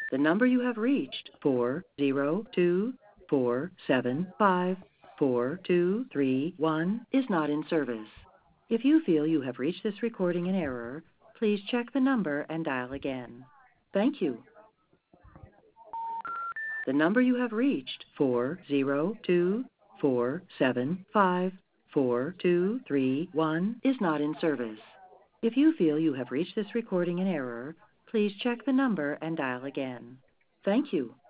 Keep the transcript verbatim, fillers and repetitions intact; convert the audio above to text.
The number you have reached, four zero two four seven five four two three one, is not in service. If you feel you have reached this recording in error, please check the number and dial again. Thank you. The number you have reached, four zero two four seven five four two three one, is not in service. If you feel you have reached this recording in error, please check the number and dial again. Thank you.